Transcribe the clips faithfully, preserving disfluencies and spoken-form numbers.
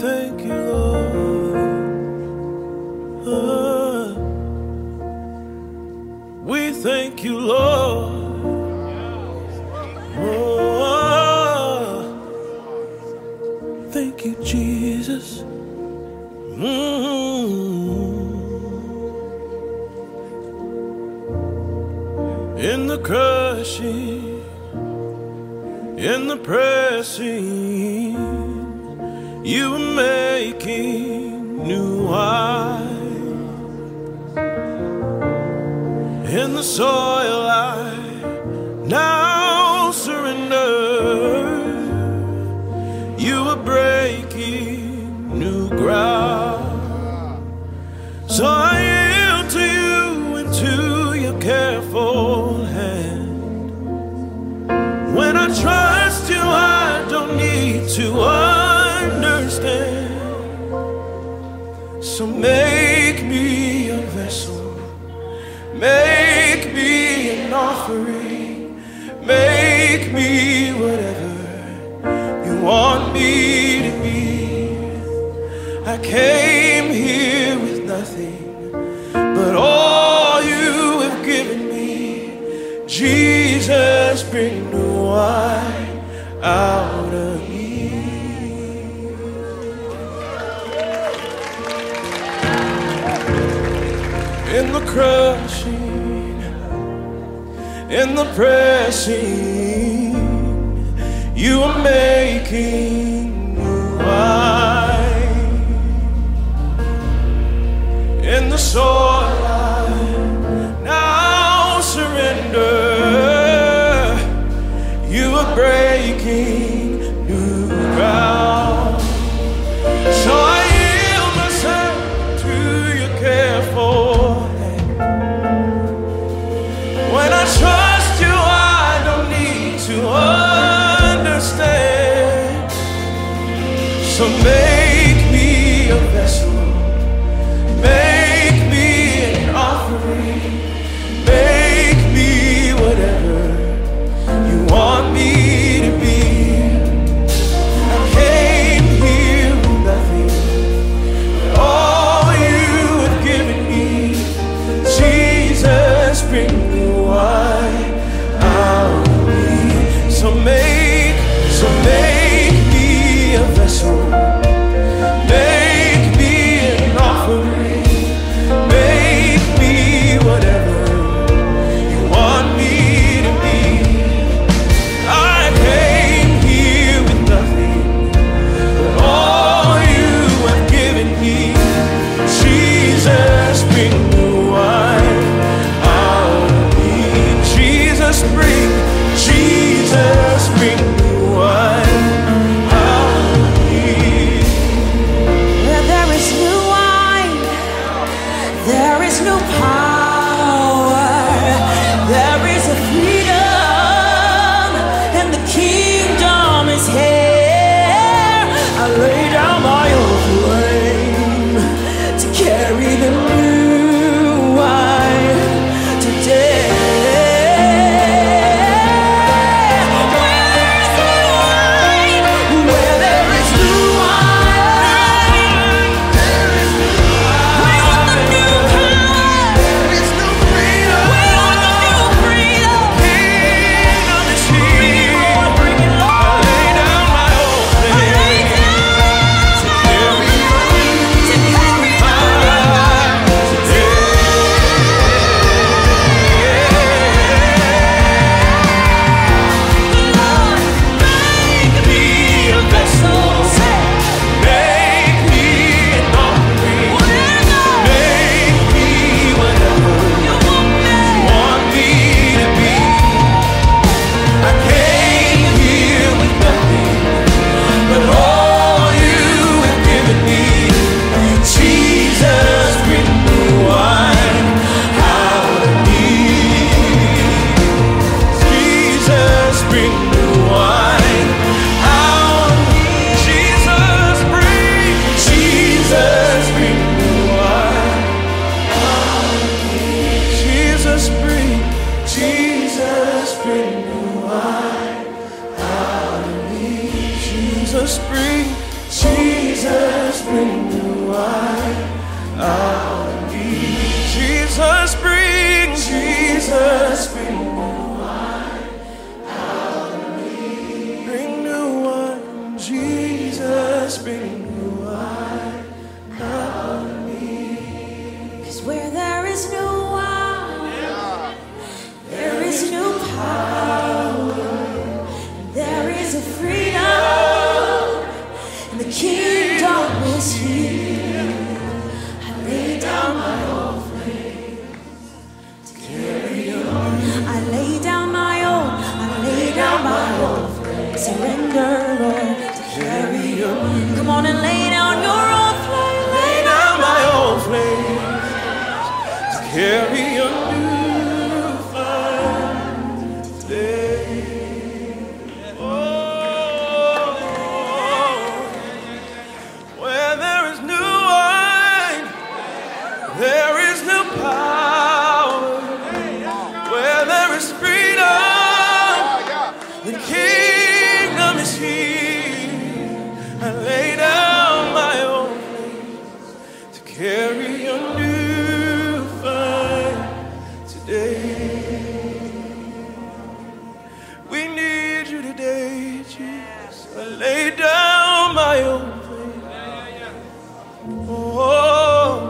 thank you, Lord. Oh, we thank you, Lord. Oh, thank you, Jesus. Mm-hmm. In the crushing, in the pressing, you were making new wine. In the soil I now surrender. You were breaking new ground. So I yield to you into your careful hand. When I trust you, I don't need to understand. So make me a vessel, make me an offering, make me whatever you want me to be. I came here with nothing but all you have given me. Jesus, bring new wine out of me. In the crushing, in the pressing, you are making new wine. In the soil I now surrender. You are breaking new ground. So I yield myself to your careful hand. When I trust you, I don't need to understand. So make me a vessel, make me an offering, make me whatever you want me to be. I came here with nothing but all you have given me. Jesus, bring new wine out of me. So make, so make me a vessel, make me an offering, make me whatever you want me to be. I came here with nothing but all you have given me. Jesus, bring new wine out of me. Jesus, bring, Jesus, bring new wine out of me. Where there is new wine, there is new power, there is a freedom, and the kingdom is here. I lay down my old flame to carry the new wine today. Where there is new wine, where there is new wine, we want the new power, there is new freedom, we want the new freedom. Kingdom is here. Bring it, Lord. I lay down my old I lay flame down to carry to carry my life today. Lord, make Be a vessel, make me an offering, make me whatever you want me. you want me to be. I came here with nothing but all you have given me. Jesus, bring new wine out of me. Jesus, bring new wine out of me. Jesus, bring, Jesus, bring new wine out of me. Jesus, bring, Jesus, bring new wine out of me. Jesus, bring, Jesus. surrender, Lord, to carry your new. Come on and lay down your old flame. Lay down my old flame to carry your new fire today. Oh, where there is new wine, there is new power. Where there is freedom, the kingdom is here. I lay down my old place to carry your new fire today. We need you today, Jesus. I lay down my old place. Oh,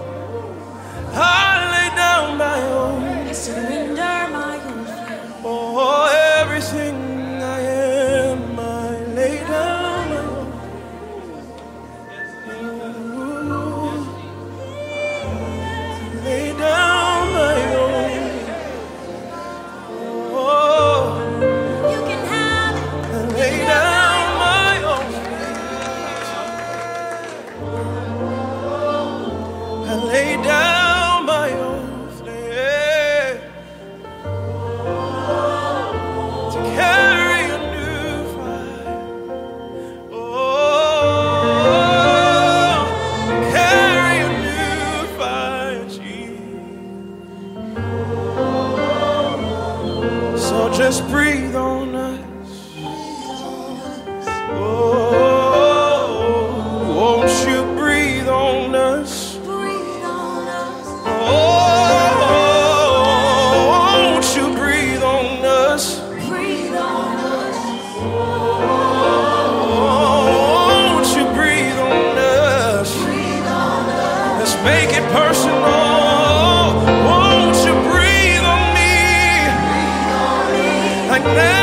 I lay down my old. I surrender my old flame. Oh, everything I am, I lay down my own. Ooh, lay down my own. Oh, You can have it. I lay down my own. I lay down my own flame to carry a new fire. Oh, carry a new fire, Jesus. So just breathe on us. Oh, won't you breathe on us? Breathe on us. Oh, won't you breathe on us? Breathe on us. Won't you breathe on us? Breathe on us. Let's make it personal. Won't you breathe on me Breathe on me. like never